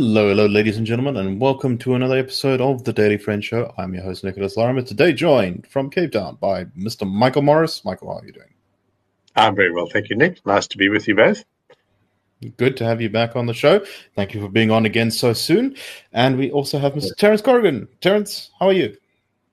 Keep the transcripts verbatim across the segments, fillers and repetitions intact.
Hello, hello, ladies and gentlemen, and welcome to another episode of The Daily Friend Show. I'm your host, Nicholas Larimer, today joined from Cape Town by Mister Michael Morris. Michael, how are you doing? I'm very well, thank you, Nick. Nice to be with you both. Good to have you back on the show. Thank you for being on again so soon. And we also have Mister Terence Corrigan. Terence, how are you?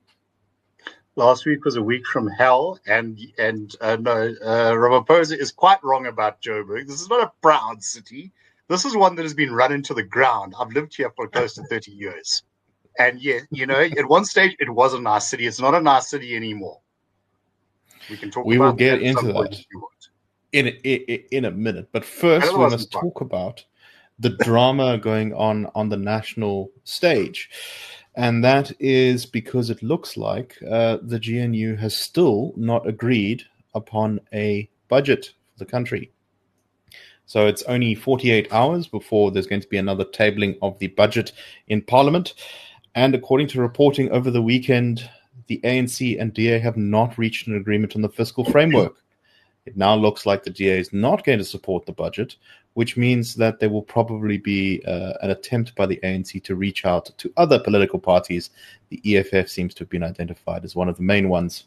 Last week was a week from hell, and and uh, no, uh, Ramaphosa is quite wrong about Joburg. This is not a proud city. This is one that has been run into the ground. I've lived here for close to thirty years. And yeah, you know, at one stage it was a nice city. It's not a nice city anymore. We can talk we about will get that into that in a, in, in a minute. But first, we must talk about the drama going on on the national stage. And that is because it looks like uh, the G N U has still not agreed upon a budget for the country. So it's only forty-eight hours before there's going to be another tabling of the budget in Parliament. And according to reporting over the weekend, the A N C and D A have not reached an agreement on the fiscal framework. It now looks like the D A is not going to support the budget, which means that there will probably be uh, an attempt by the A N C to reach out to other political parties. The E F F seems to have been identified as one of the main ones.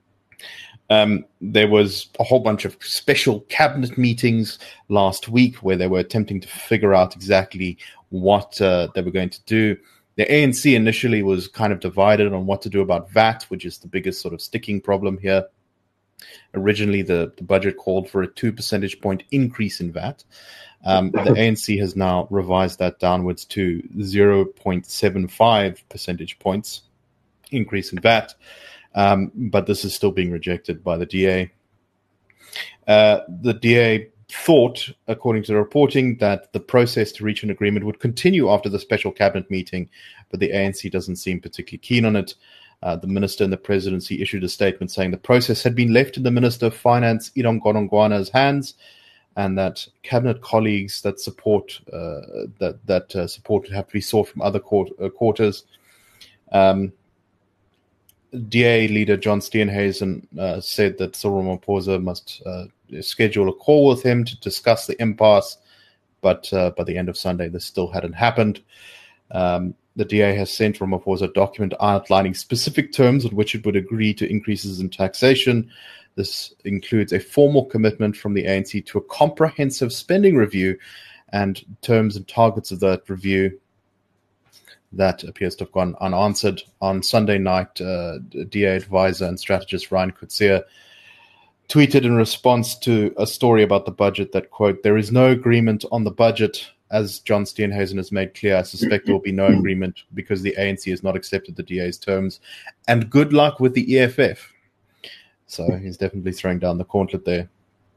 Um, there was a whole bunch of special cabinet meetings last week where they were attempting to figure out exactly what uh, they were going to do. The A N C initially was kind of divided on what to do about V A T, which is the biggest sort of sticking problem here. Originally, the, the budget called for a two percentage point increase in V A T. Um, the A N C has now revised that downwards to zero point seven five percentage points increase in V A T. Um, but this is still being rejected by the D A. Uh, the D A thought, according to the reporting, that the process to reach an agreement would continue after the special cabinet meeting, but the A N C doesn't seem particularly keen on it. Uh, the minister and the presidency issued a statement saying the process had been left in the Minister of Finance, Edom Godongwana's hands, and that cabinet colleagues that support uh, that that uh, support would have to be sought from other court, uh, quarters. Um, D A leader John Steenhuisen uh, said that Cyril Ramaphosa must uh, schedule a call with him to discuss the impasse, but uh, by the end of Sunday, this still hadn't happened. Um, the D A has sent Ramaphosa a document outlining specific terms on which it would agree to increases in taxation. This includes a formal commitment from the A N C to a comprehensive spending review and terms and targets of that review. That appears to have gone unanswered. On Sunday night, uh, D A advisor and strategist Ryan Coetzee tweeted in response to a story about the budget that, quote, "There is no agreement on the budget. As John Steenhuisen has made clear, I suspect there will be no agreement because the A N C has not accepted the D A's terms. And good luck with the E F F." So he's definitely throwing down the gauntlet there.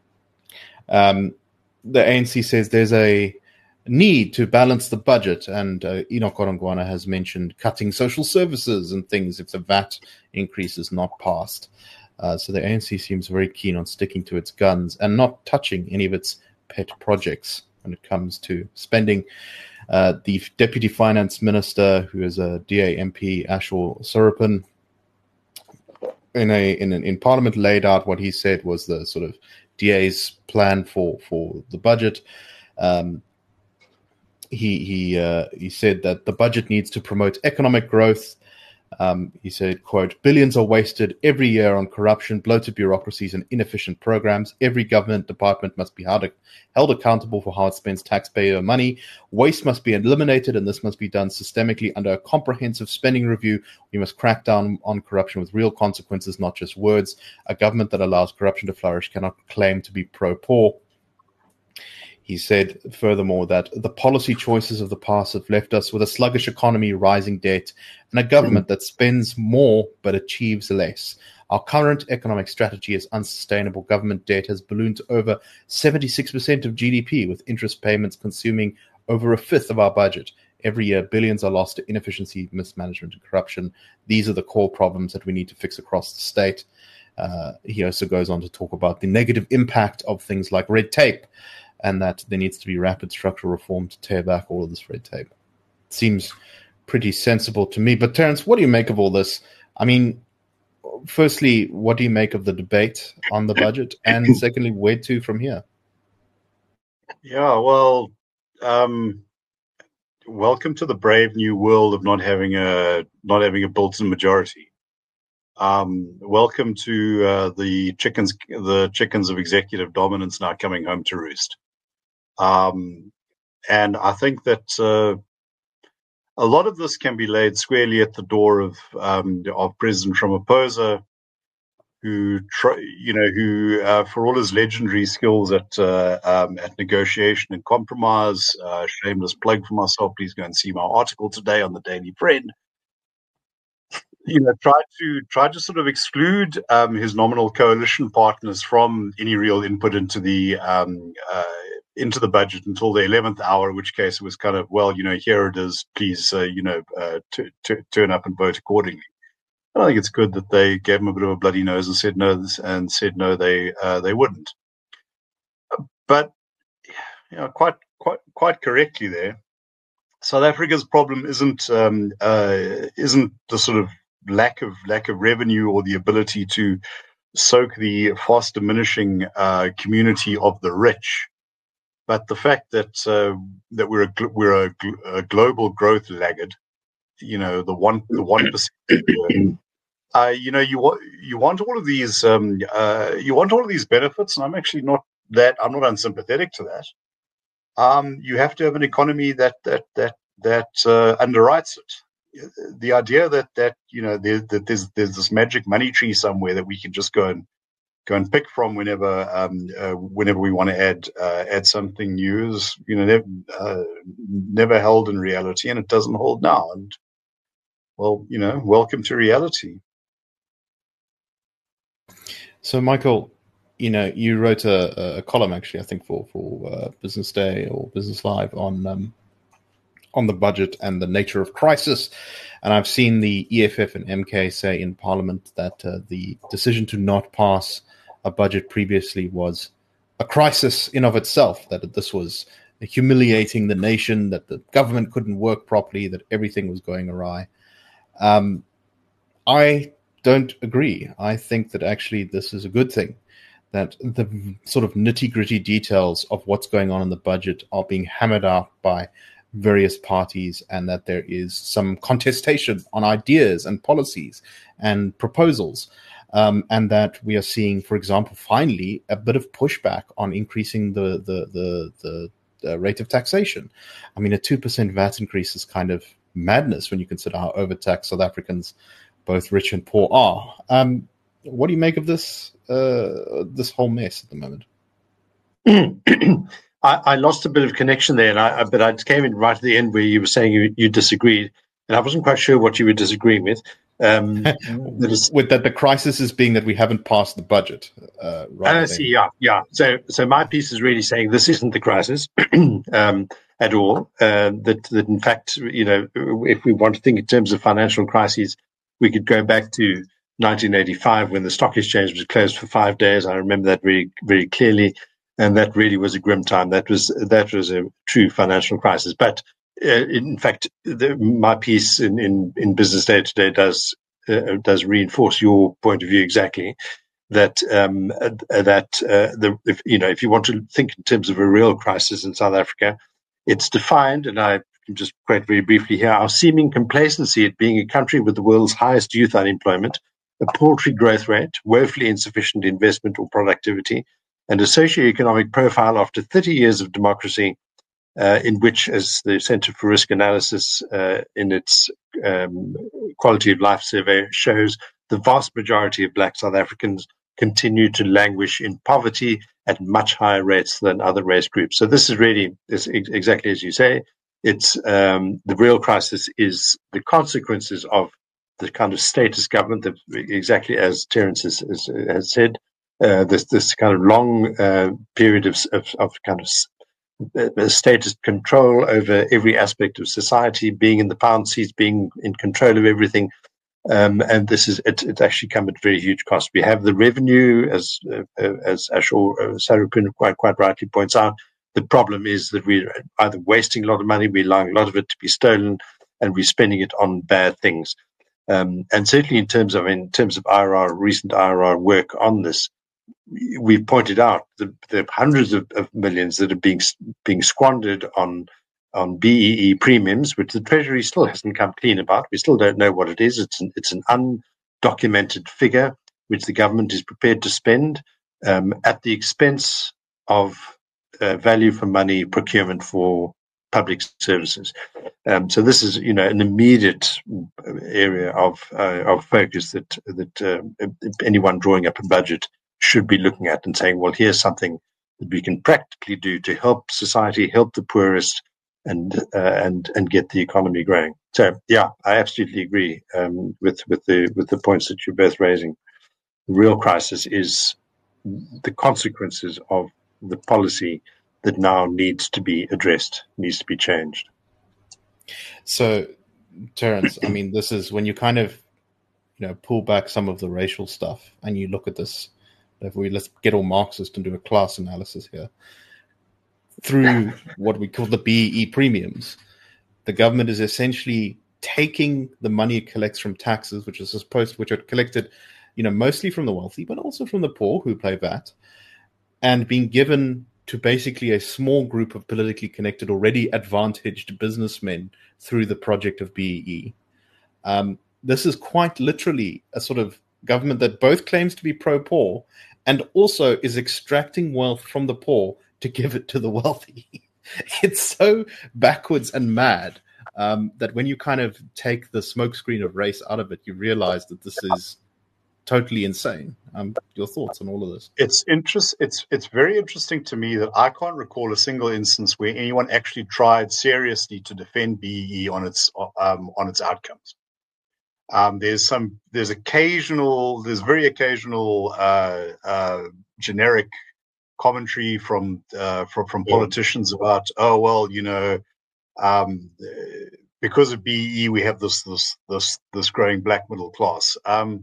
Um, the A N C says there's a need to balance the budget, and uh, Enoch Godongwana has mentioned cutting social services and things if the V A T increase is not passed. Uh, so the A N C seems very keen on sticking to its guns and not touching any of its pet projects when it comes to spending. Uh, the Deputy Finance Minister, who is a D A M P, Ashwell Surappan, in a in in Parliament laid out what he said was the sort of D A's plan for for the budget. Um, He he uh, he said that the budget needs to promote economic growth. Um, he said, quote, "Billions are wasted every year on corruption, bloated bureaucracies, and inefficient programs. Every government department must be held, held accountable for how it spends taxpayer money. Waste must be eliminated, and this must be done systemically under a comprehensive spending review. We must crack down on corruption with real consequences, not just words. A government that allows corruption to flourish cannot claim to be pro-poor." He said, furthermore, that the policy choices of the past have left us with a sluggish economy, rising debt, and a government that spends more but achieves less. Our current economic strategy is unsustainable. Government debt has ballooned to over seventy-six percent of G D P, with interest payments consuming over a fifth of our budget. Every year, billions are lost to inefficiency, mismanagement, and corruption. These are the core problems that we need to fix across the state. Uh, he also goes on to talk about the negative impact of things like red tape, and that there needs to be rapid structural reform to tear back all of this red tape. Seems pretty sensible to me. But Terence, what do you make of all this? I mean, firstly, what do you make of the debate on the budget? And secondly, where to from here? Yeah, well, um, welcome to the brave new world of not having a not having a built-in majority. Um, welcome to uh, the chickens the chickens of executive dominance now coming home to roost. Um, and I think that uh, a lot of this can be laid squarely at the door of um, of President Ramaphosa, who, you know, who uh, for all his legendary skills at uh, um, at negotiation and compromise, uh, shameless plug for myself. Please go and see my article today on the Daily Friend. You know, tried to tried to sort of exclude um, his nominal coalition partners from any real input into the um, uh, into the budget until the eleventh hour. In which case, it was kind of, well, you know, here it is. Please, uh, you know, uh, t- t- turn up and vote accordingly. I think it's good that they gave him a bit of a bloody nose and said no, and said no, they uh, they wouldn't. But you know, quite quite quite correctly there, South Africa's problem isn't um, uh, isn't the sort of lack of lack of revenue or the ability to soak the fast diminishing uh, community of the rich, but the fact that uh, that we're a we're a, a global growth laggard. You know, the one the one percent. Uh, you know, you want you want all of these um, uh, you want all of these benefits, and I'm actually not that I'm not unsympathetic to that. Um, you have to have an economy that that that that uh, underwrites it. The idea that that you know there, that there's there's this magic money tree somewhere that we can just go and go and pick from whenever um, uh, whenever we want to add uh, add something new is you know never, uh, never held in reality, and it doesn't hold now. And well, you know, welcome to reality. So, Michael, you know, you wrote a, a column actually, I think, for for uh, Business Day or Business Live on um, on the budget and the nature of crisis. And I've seen the E F F and M K say in Parliament that uh, the decision to not pass a budget previously was a crisis in of itself. That this was humiliating the nation, that the government couldn't work properly, that everything was going awry. Um, I. don't agree. I think that actually this is a good thing, that the sort of nitty-gritty details of what's going on in the budget are being hammered out by various parties, and that there is some contestation on ideas and policies and proposals, um, and that we are seeing, for example, finally a bit of pushback on increasing the the the, the, the rate of taxation. I mean, a two percent V A T increase is kind of madness when you consider how overtaxed South Africans, both rich and poor, are. Um, what do you make of this uh, this whole mess at the moment? I, I lost a bit of connection there, and I, but I came in right at the end where you were saying you, you disagreed, and I wasn't quite sure what you were disagreeing with. Um, that with that, the crisis is being that we haven't passed the budget. Uh, I see. Yeah, yeah. So, so my piece is really saying this isn't the crisis um, at all. Uh, that, that in fact, you know, if we want to think in terms of financial crises, we could go back to nineteen eighty-five when the stock exchange was closed for five days. I remember that very, very clearly, and that really was a grim time. That was that was a true financial crisis. But uh, in fact, the, my piece in, in, in Business Day today does uh, does reinforce your point of view exactly. That um, uh, that uh, the if, you know if you want to think in terms of a real crisis in South Africa, it's defined, and I just quite very briefly here, our seeming complacency at being a country with the world's highest youth unemployment, a paltry growth rate, woefully insufficient investment or productivity, and a socioeconomic profile after thirty years of democracy, uh, in which, as the Centre for Risk Analysis uh, in its um, quality of life survey shows, the vast majority of Black South Africans continue to languish in poverty at much higher rates than other race groups. So this is really is ex- exactly as you say. It's um, the real crisis is the consequences of the kind of status government that, exactly as Terence has, has, has said, uh, this this kind of long uh, period of, of, of kind of uh, status control over every aspect of society, being in the pound seats, being in control of everything. Um, and this is it, it's actually come at very huge cost. We have the revenue, as uh, as Ashur uh, Sarukun quite quite rightly points out. The problem is that we're either wasting a lot of money, we're allowing a lot of it to be stolen, and we're spending it on bad things. Um, and certainly in terms of in terms of I R R, recent I R R work on this, we've pointed out the, the hundreds of, of millions that are being being squandered on on B E E premiums, which the Treasury still hasn't come clean about. We still don't know what it is. It's an, it's an undocumented figure which the government is prepared to spend um, at the expense of uh, value for money procurement for public services. Um, so this is, you know, an immediate area of uh, of focus that that uh, anyone drawing up a budget should be looking at and saying, well, here's something that we can practically do to help society, help the poorest, and uh, and and get the economy growing. So, yeah, I absolutely agree um, with with the with the points that you're both raising. The real crisis is the consequences of the policy that now needs to be addressed, needs to be changed. So, Terence, I mean, this is when you kind of, you know, pull back some of the racial stuff and you look at this. If we let's get all Marxist and do a class analysis here. Through what we call the B E E premiums, the government is essentially taking the money it collects from taxes, which is supposed, which are collected, you know, mostly from the wealthy, but also from the poor who pay V A T, and being given to basically a small group of politically connected, already advantaged businessmen through the project of B E E. Um, this is quite literally a sort of government that both claims to be pro-poor and also is extracting wealth from the poor to give it to the wealthy. It's so backwards and mad um, that when you kind of take the smokescreen of race out of it, you realize that this is totally insane. Um, your thoughts on all of this? It's interest. It's it's very interesting to me that I can't recall a single instance where anyone actually tried seriously to defend B E E on its um, on its outcomes. Um, there's some there's occasional there's very occasional uh, uh, generic commentary from uh, from from politicians about, oh well, you know, um, because of B E E we have this this this this growing black middle class. Um,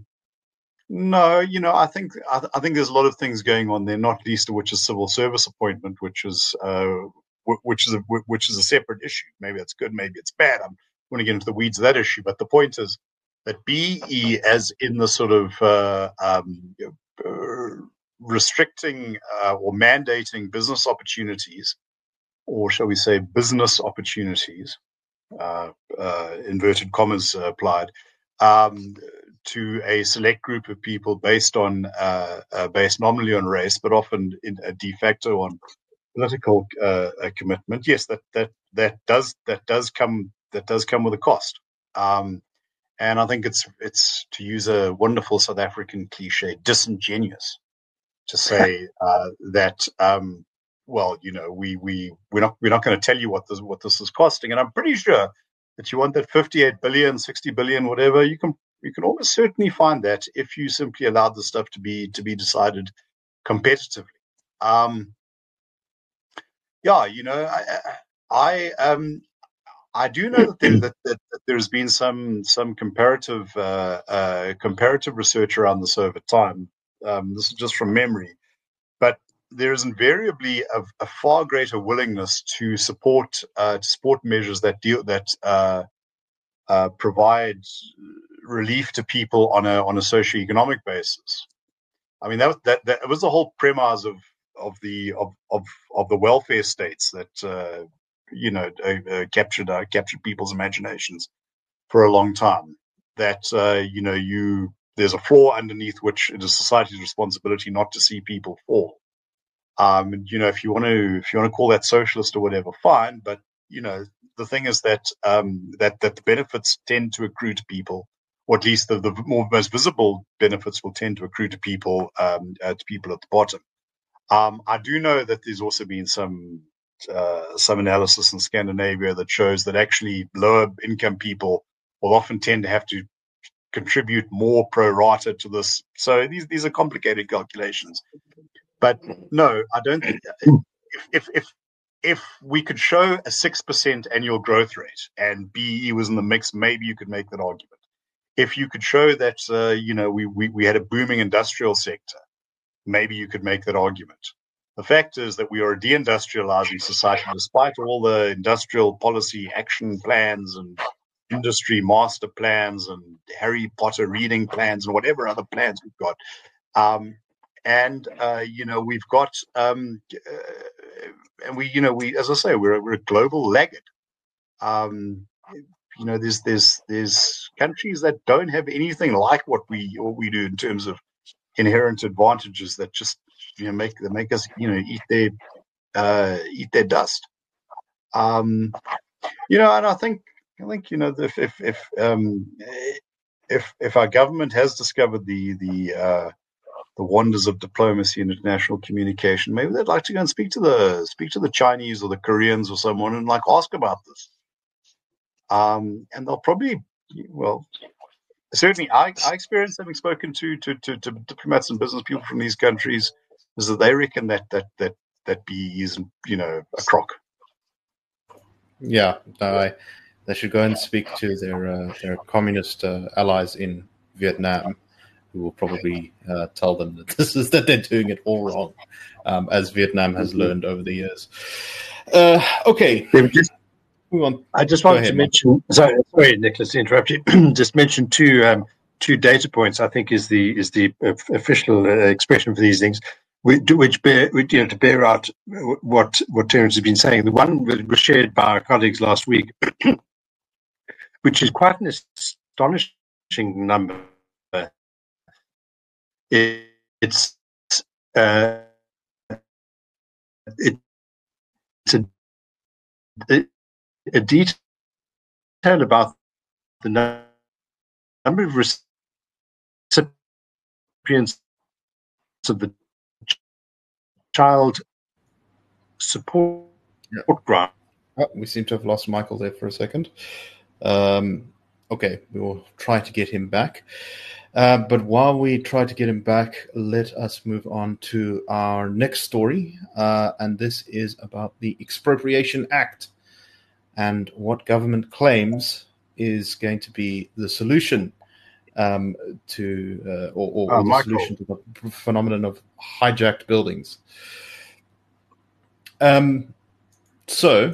no, you know, I think I, th- I think there's a lot of things going on there, not least of which is civil service appointment, which is uh, w- which is a, w- which is a separate issue. Maybe it's good, maybe it's bad. I'm going to get into the weeds of that issue, but the point is that B E E, as in the sort of uh, um, uh, restricting uh, or mandating business opportunities, or shall we say business opportunities, uh, uh, inverted commas uh, applied, um, to a select group of people based on uh, uh, based nominally on race, but often in a de facto on political uh, commitment. Yes, that that that does that does come that does come with a cost. Um, And I think it's it's to use a wonderful South African cliche, disingenuous to say uh, that um, well, you know, we we we're not we're not going to tell you what this what this is costing. And I'm pretty sure that you want that fifty-eight billion, sixty billion, whatever, you can you can almost certainly find that if you simply allowed the stuff to be to be decided competitively. Um, yeah, you know, I I um. I do know that, there, that, that, that there's been some some comparative uh, uh, comparative research around this over time. Um, this is just from memory, but there is invariably a, a far greater willingness to support uh, to support measures that deal that uh, uh, provide relief to people on a on a socioeconomic basis. I mean, that that that was the whole premise of of the of of, of the welfare states that. Uh, you know, uh, uh, captured uh, captured people's imaginations for a long time. That uh, you know, you there's a floor underneath which it is society's responsibility not to see people fall. Um, and, you know, if you want to if you want to call that socialist or whatever, fine. But you know, the thing is that um, that that the benefits tend to accrue to people, or at least the, the more most visible benefits will tend to accrue to people um, uh, to people at the bottom. Um, I do know that there's also been some. Uh, some analysis in Scandinavia that shows that actually lower income people will often tend to have to contribute more pro rata to this. So these these are complicated calculations. But no, I don't think if if if, if we could show a six percent annual growth rate and B E E was in the mix, maybe you could make that argument. If you could show that uh, you know we, we we had a booming industrial sector, maybe you could make that argument. The fact is that we are a deindustrializing society, despite all the industrial policy action plans and industry master plans and Harry Potter reading plans and whatever other plans we've got. Um, and, uh, you know, we've got, um, uh, and we, you know, we, as I say, we're, we're a global laggard. Um, you know, there's there's there's countries that don't have anything like what we what we do in terms of inherent advantages that just you know make that make us you know eat their uh, eat their dust. Um, you know, and I think I think you know if if if um, if if our government has discovered the the uh, the wonders of diplomacy and international communication, maybe they'd like to go and speak to the speak to the Chinese or the Koreans or someone and like ask about this. Um, and they'll probably, well, certainly I, I experience having spoken to, to to to diplomats and business people from these countries is that they reckon that that that that B E is you know a crock. Yeah, uh, they should go and speak to their uh, their communist uh, allies in Vietnam, who will probably uh, tell them that this is that they're doing it all wrong, um, as Vietnam has mm-hmm. learned over the years. Uh, okay. Just, I just wanted ahead, to mention. Mark. Sorry, sorry, Nicholas, to interrupt you. Just mention two um, two data points. I think is the is the official uh, expression for these things, which, which bear which, you know to bear out what what Terence has been saying. The one was shared by our colleagues last week, which is quite an astonishing number. It, it's uh, it, it's a, it, a detail about the number of recipients of the child support yeah. grant. Oh, we seem to have lost Michael there for a second. Um, okay, we will try to get him back. Uh, but while we try to get him back, let us move on to our next story. Uh, and this is about the Expropriation Act and what government claims is going to be the solution um, to, uh, or, or, uh, or the solution to the phenomenon of hijacked buildings. Um, so,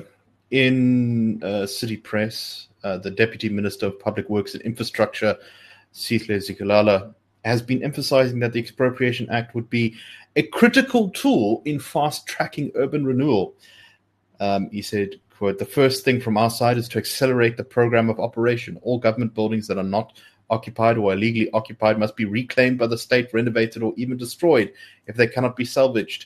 in uh, City Press, uh, the Deputy Minister of Public Works and Infrastructure, Sihle Zikalala, has been emphasizing that the Expropriation Act would be a critical tool in fast-tracking urban renewal. Um, he said, quote, "The first thing from our side is to accelerate the program of operation. All government buildings that are not occupied or illegally occupied must be reclaimed by the state, renovated, or even destroyed if they cannot be salvaged."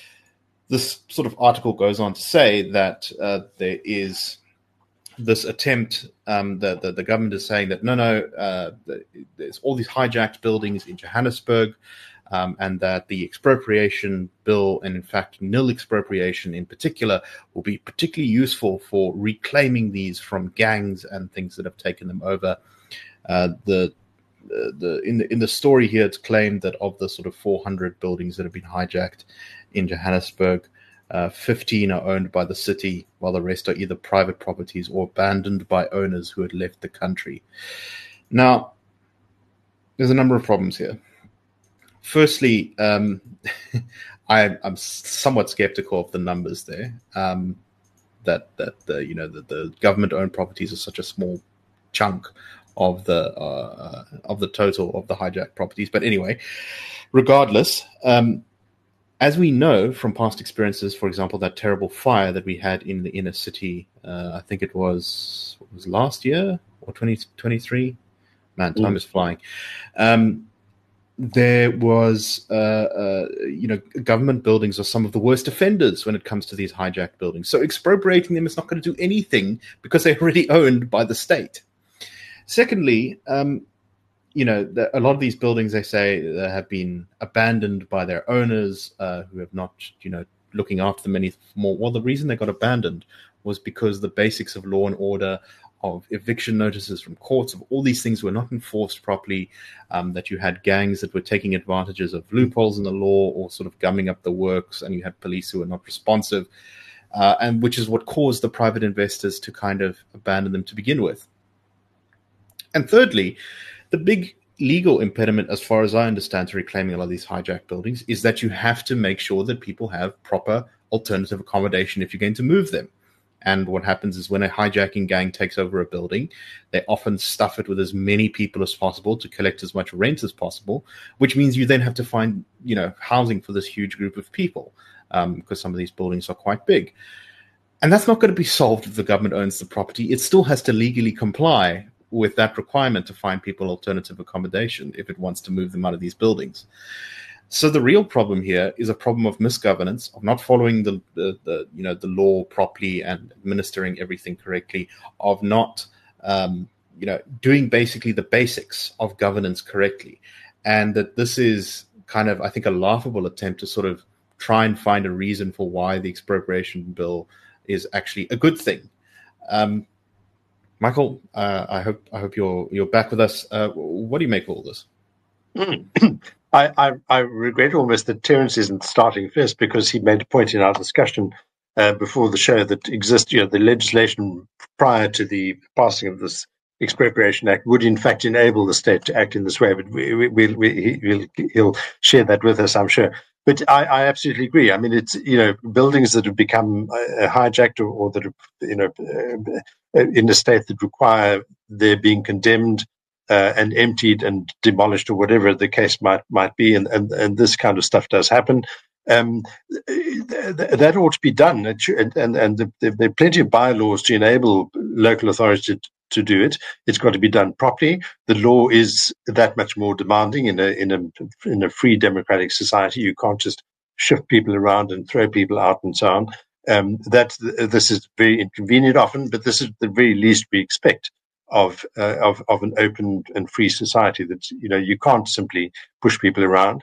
This sort of article goes on to say that uh, there is this attempt um, that the, the government is saying that no, no, uh, there's all these hijacked buildings in Johannesburg, um, and that the expropriation bill, and in fact nil expropriation in particular, will be particularly useful for reclaiming these from gangs and things that have taken them over. Uh, the uh, the in the in the story here, it's claimed that of the sort of four hundred buildings that have been hijacked in Johannesburg, Uh, fifteen are owned by the city, while the rest are either private properties or abandoned by owners who had left the country. Now, there's a number of problems here. Firstly, um, I, I'm somewhat skeptical of the numbers there. Um, that that the you know the, the government-owned properties are such a small chunk of the uh, of the total of the hijacked properties. But anyway, regardless. Um, As we know from past experiences, for example, that terrible fire that we had in the inner city, uh, I think it was what was last year or twenty twenty-three. Man, time mm. is flying. Um, there was, uh, uh, you know, government buildings are some of the worst offenders when it comes to these hijacked buildings. So expropriating them is not going to do anything because they're already owned by the state. Secondly, um, you know, the, a lot of these buildings, they say, uh, have been abandoned by their owners uh, who have not, you know, looking after them anymore. Well, the reason they got abandoned was because the basics of law and order, of eviction notices from courts, of all these things were not enforced properly, um, that you had gangs that were taking advantages of loopholes in the law or sort of gumming up the works, and you had police who were not responsive, uh, and which is what caused the private investors to kind of abandon them to begin with. And thirdly, the big legal impediment, as far as I understand, to reclaiming a lot of these hijacked buildings is that you have to make sure that people have proper alternative accommodation if you're going to move them. And what happens is when a hijacking gang takes over a building, they often stuff it with as many people as possible to collect as much rent as possible, which means you then have to find, you know, housing for this huge group of people, um, because some of these buildings are quite big. And that's not going to be solved if the government owns the property. It still has to legally comply with that requirement to find people alternative accommodation if it wants to move them out of these buildings. So the real problem here is a problem of misgovernance, of not following the, the, the you know the law properly and administering everything correctly, of not um, you know doing basically the basics of governance correctly, and that this is kind of, I think, a laughable attempt to sort of try and find a reason for why the expropriation bill is actually a good thing. Um, Michael, uh, I hope I hope you're you're back with us. Uh, what do you make of all this? Mm. I, I, I regret almost that Terence isn't starting first, because he made a point in our discussion uh, before the show that exists, you know, the legislation prior to the passing of this Expropriation Act would in fact enable the state to act in this way. But we, we, we, we, he'll, he'll share that with us, I'm sure. But I, I absolutely agree. I mean, it's, you know, buildings that have become uh, hijacked or, or that are, you know, uh, in a state that require their being condemned uh, and emptied and demolished, or whatever the case might might be, and and, and this kind of stuff does happen. Um, th- th- that ought to be done, and and, and there, there are plenty of bylaws to enable local authorities to, to do it. It's got to be done properly. The law is that much more demanding in a in a in a free democratic society. You can't just shift people around and throw people out and so on. Um, that this is very inconvenient often, but this is the very least we expect of uh, of of an open and free society. That, you know, you can't simply push people around.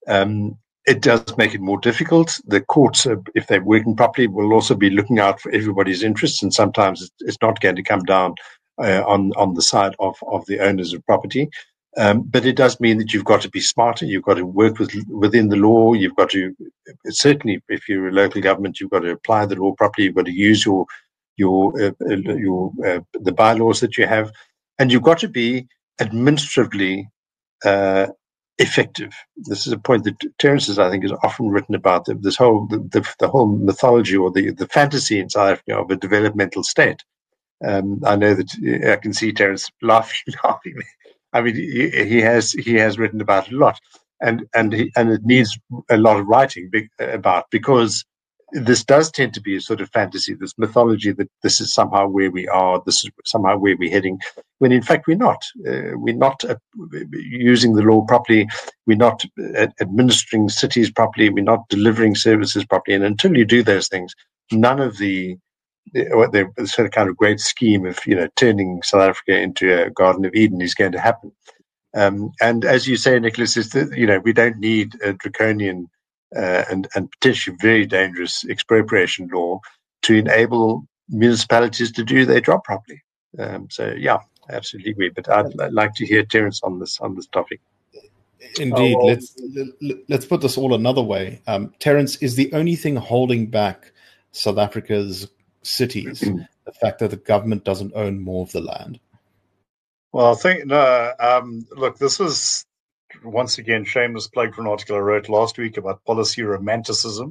Um, it does make it more difficult. The courts, uh, if they're working properly, will also be looking out for everybody's interests, and sometimes it's, it's not going to come down uh, on on the side of of the owners of property. Um, but it does mean that you've got to be smarter. You've got to work with within the law. You've got to, certainly, if you're a local government, you've got to apply the law properly. You've got to use your your uh, your uh, the bylaws that you have, and you've got to be administratively uh, effective. This is a point that Terence has, I think, is often written about. This whole the, the, the whole mythology or the, the fantasy in South Africa of a developmental state. Um, I know that I can see Terence laughing, laughing. I mean, he, he has he has written about it a lot, and and he, and it needs a lot of writing be, about, because this does tend to be a sort of fantasy, this mythology that this is somehow where we are, this is somehow where we're heading, when in fact we're not. Uh, we're not uh, using the law properly. We're not uh, administering cities properly. We're not delivering services properly. And until you do those things, none of the what the sort of kind of great scheme of, you know, turning South Africa into a Garden of Eden is going to happen. Um, and as you say, Nicholas, is that, you know, we don't need a draconian uh, and and potentially very dangerous expropriation law to enable municipalities to do their job properly. Um, so yeah, absolutely agree. But I'd, I'd like to hear Terence on this on this topic. Indeed, oh, well, let's let's put this all another way. Um, Terence, is the only thing holding back South Africa's cities the fact that the government doesn't own more of the land? Well, I think, no, um, look, this was, once again, shameless plug for an article I wrote last week about policy romanticism.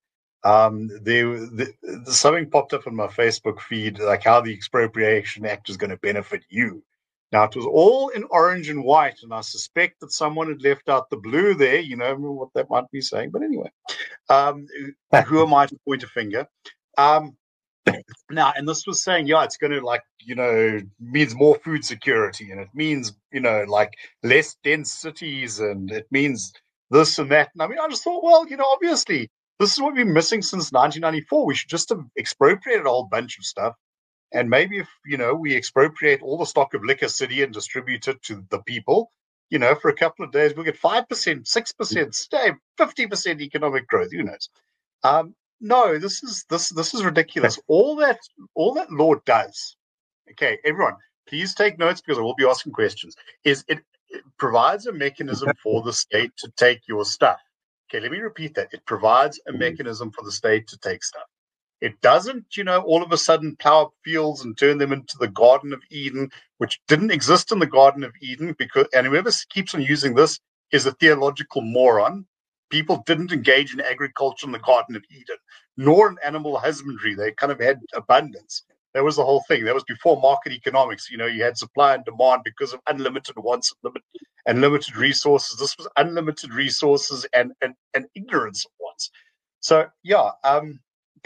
Um, there, the, the, something popped up on my Facebook feed, like how the Expropriation Act is going to benefit you. Now, it was all in orange and white, and I suspect that someone had left out the blue there. You know what that might be saying. But anyway, um, who am I to point a finger? Um, Now, and this was saying, yeah, it's going to, like, you know, means more food security, and it means, you know, like less dense cities, and it means this and that. And I mean, I just thought, well, you know, obviously, this is what we've been missing since nineteen ninety-four. We should just have expropriated a whole bunch of stuff. And maybe if, you know, we expropriate all the stock of Liquor City and distribute it to the people, you know, for a couple of days, we'll get five percent, six percent, stay, fifty percent economic growth, who knows? Um, No, this is this this is ridiculous. All that all that law does, okay, everyone, please take notes because I will be asking questions, is it, it provides a mechanism for the state to take your stuff. Okay, let me repeat that. It provides a mechanism for the state to take stuff. It doesn't, you know, all of a sudden plow up fields and turn them into the Garden of Eden, which didn't exist in the Garden of Eden, because, and whoever keeps on using this is a theological moron. People didn't engage in agriculture in the Garden of Eden, nor in animal husbandry. They kind of had abundance. That was the whole thing. That was before market economics. You know, you had supply and demand because of unlimited wants and limited resources. This was unlimited resources and, and, and ignorance of wants. So, yeah, um,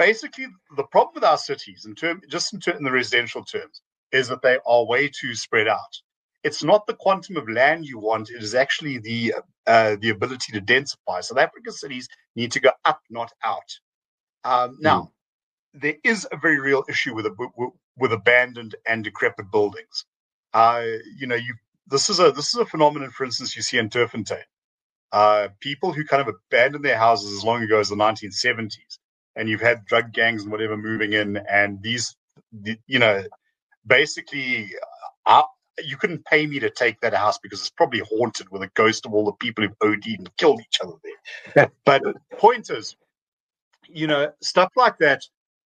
basically, the problem with our cities, in term, just in, ter- in the residential terms, is that they are way too spread out. It's not the quantum of land you want; it is actually the uh, the ability to densify. South African cities need to go up, not out. Um, now, mm. there is a very real issue with a, with abandoned and decrepit buildings. Uh, you know, you this is a this is a phenomenon, for instance, you see in Turffontein. Uh, people who kind of abandoned their houses as long ago as the nineteen seventies, and you've had drug gangs and whatever moving in, and these, you know, basically, uh, you couldn't pay me to take that house because it's probably haunted with a ghost of all the people who've O D'd and killed each other there. But point is, you know, stuff like that,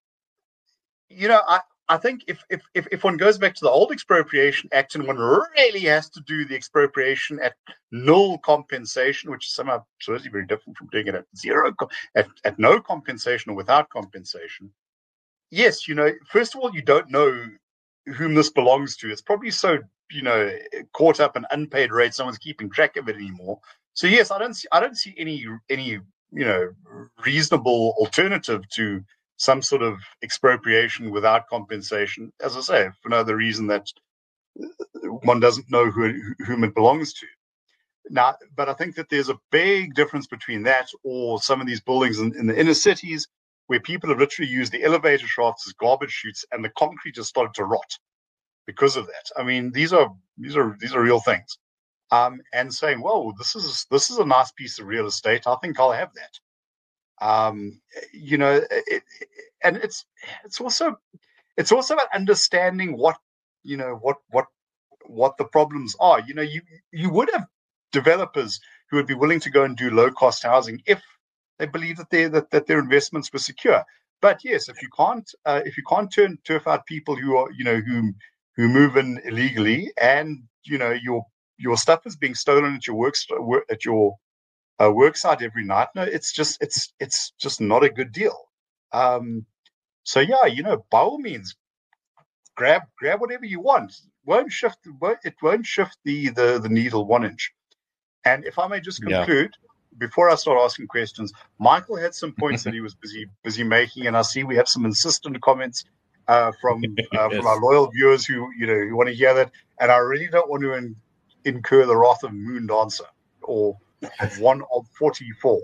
you know, I, I think if, if, if, if one goes back to the old Expropriation Act and one really has to do the expropriation at null compensation, which is somehow certainly very different from doing it at zero, at, at no compensation or without compensation. Yes, you know, first of all, you don't know whom this belongs to. It's probably so, you know, caught up in unpaid rates, no one's keeping track of it anymore. So yes, I don't see, I don't see any, any, you know, reasonable alternative to some sort of expropriation without compensation, as I say, for no other reason that one doesn't know who, whom it belongs to. Now, but I think that there's a big difference between that or some of these buildings in, in the inner cities where people have literally used the elevator shafts as garbage chutes and the concrete has started to rot because of that. I mean, these are these are these are real things. Um, and saying, "Whoa, this is this is a nice piece of real estate. I think I'll have that." Um, you know, it, it, and it's it's also it's also about understanding what you know what what what the problems are. You know, you you would have developers who would be willing to go and do low cost housing if they believe that their that, that their investments were secure. But yes, if you can't uh, if you can't turn turf out people who are you know who who move in illegally, and you know your your stuff is being stolen at your work at your uh, work site every night, no, it's just it's it's just not a good deal. Um, so yeah, you know, by all means, grab grab whatever you want. Won't shift it won't shift the the the needle one inch. And if I may just conclude. Yeah. Before I start asking questions, Michael had some points that he was busy busy making, and I see we have some insistent comments uh, from uh, yes. from our loyal viewers who you know who want to hear that. And I really don't want to in, incur the wrath of Moon Dancer or one of forty-four.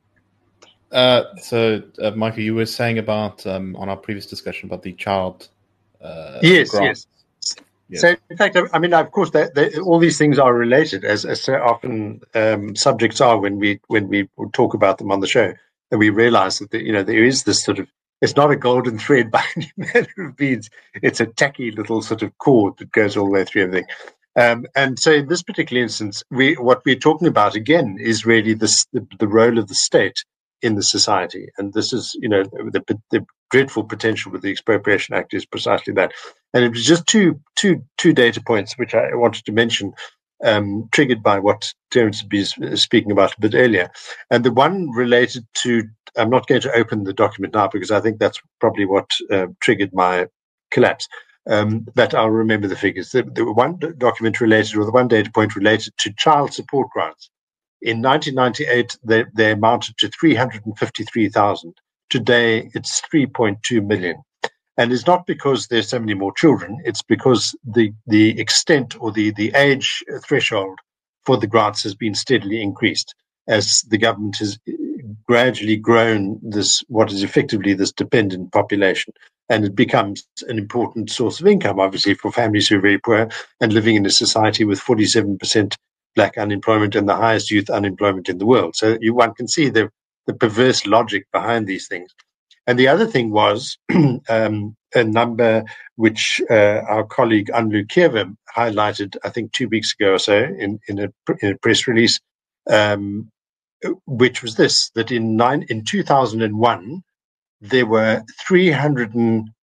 Uh, so, uh, Michael, you were saying about um, on our previous discussion about the child. Uh, yes, grant. yes. Yes. So, in fact, I mean, of course, they, they, all these things are related, as, as so often um, subjects are when we when we talk about them on the show, and we realise that the, you know there is this sort of it's not a golden thread by any manner of means. It's a tacky little sort of cord that goes all the way through everything. Um, and so, in this particular instance, we what we're talking about again is really this, the the role of the state in the society, and this is you know the the dreadful potential with the Expropriation Act is precisely that. And it was just two, two, two data points which I wanted to mention, um, triggered by what Terence was speaking about a bit earlier. And the one related to, I'm not going to open the document now because I think that's probably what uh, triggered my collapse. Um, but I'll remember the figures. The, the one document related, or the one data point related to child support grants. In nineteen ninety-eight, they, they amounted to three hundred fifty-three thousand. Today, it's three point two million. And it's not because there's so many more children, it's because the, the extent or the, the age threshold for the grants has been steadily increased as the government has gradually grown this, what is effectively this dependent population. And it becomes an important source of income, obviously, for families who are very poor and living in a society with forty-seven percent black unemployment and the highest youth unemployment in the world. So you, one can see the, the perverse logic behind these things. And the other thing was um, a number which uh, our colleague Anlu Kiever highlighted, I think, two weeks ago or so in, in, a, in a press release, um, which was this, that in, nine, in two thousand one, there were three hundred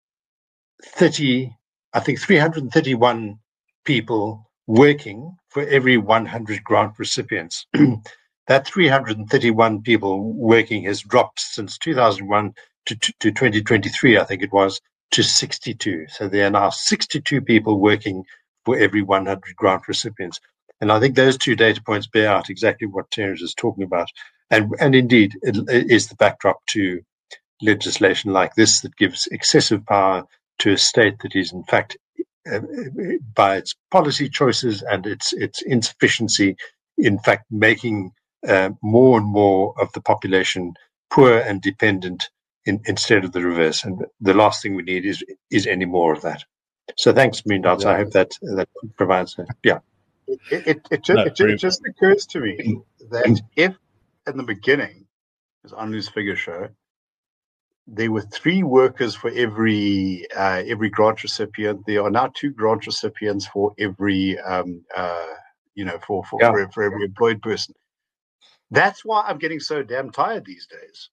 thirty, I think, three hundred thirty-one people working for every one hundred grant recipients. That three hundred thirty-one people working has dropped since two thousand one to, to, to twenty twenty-three, I think it was, to sixty-two. So there are now sixty-two people working for every one hundred grant recipients. And I think those two data points bear out exactly what Terence is talking about. And, and indeed, it, it is the backdrop to legislation like this that gives excessive power to a state that is, in fact, uh, by its policy choices and its its insufficiency, in fact, making uh, more and more of the population poor and dependent in, instead of the reverse. And the last thing we need is is any more of that. So thanks, Moondance. Exactly. I hope that that provides a, yeah. It, it, it, just, no, it, it just occurs to me that if in the beginning, as Anu's figure show, there were three workers for every uh, every grant recipient, there are now two grant recipients for every um, uh, you know for for, yeah. for for every employed person. That's why I'm getting so damn tired these days.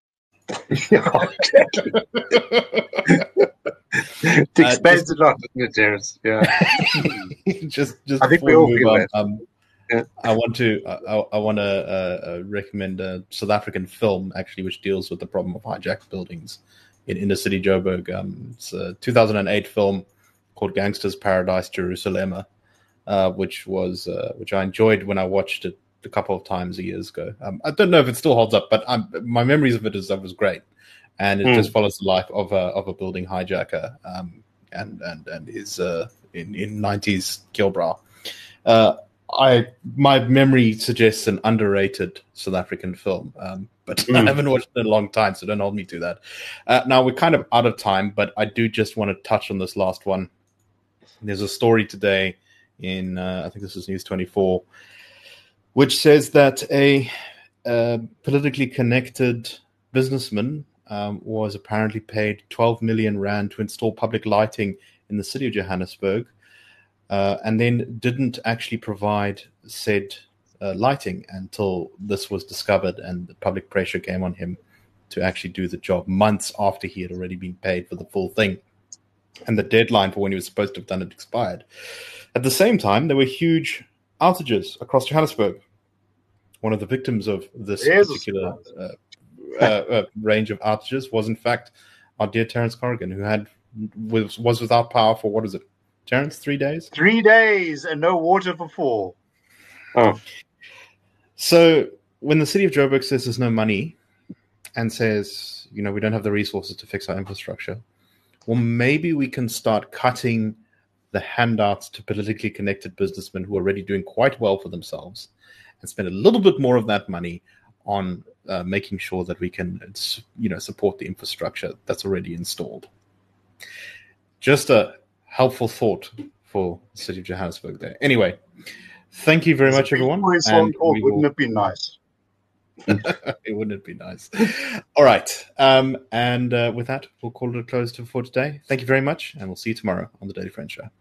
It explains uh, a lot, doesn't it, Terence? Yeah. just, just I think we all feel on, that. Um, yeah. I want to, I, I want to uh, uh, recommend a South African film actually, which deals with the problem of hijacked buildings in inner city Joburg. Um, it's a two thousand eight film called Gangsters Paradise Jerusalem, uh, which was, uh, which I enjoyed when I watched it a couple of times a years ago. Um, I don't know if it still holds up, but I'm, my memories of it is that was great. And it mm. just follows the life of a of a building hijacker, um, and and and his uh, in in nineties Kilbra. Uh, I my memory suggests an underrated South African film, um, but mm. I haven't watched it in a long time, so don't hold me to that. Uh, now we're kind of out of time, but I do just want to touch on this last one. There's a story today in uh, I think this is News twenty-four, which says that a uh, politically connected businessman Um, was apparently paid twelve million rand to install public lighting in the city of Johannesburg, uh, and then didn't actually provide said uh, lighting until this was discovered and the public pressure came on him to actually do the job months after he had already been paid for the full thing. And the deadline for when he was supposed to have done it expired. At the same time, there were huge outages across Johannesburg. One of the victims of this There's particular uh, Uh, uh, range of outages was in fact our dear Terence Corrigan, who had was, was without power for what is it, Terence? Three days. Three days and no water for four. Oh, so when the city of Joburg says there's no money and says, you know, we don't have the resources to fix our infrastructure, well, maybe we can start cutting the handouts to politically connected businessmen who are already doing quite well for themselves, and spend a little bit more of that money on uh, making sure that we can, you know, support the infrastructure that's already installed. Just a helpful thought for the city of Johannesburg there. Anyway, thank you very much, everyone. And wouldn't will... it be nice? it wouldn't it be nice? All right. Um, and uh, with that, we'll call it a close to for today. Thank you very much, and we'll see you tomorrow on the Daily Friends Show.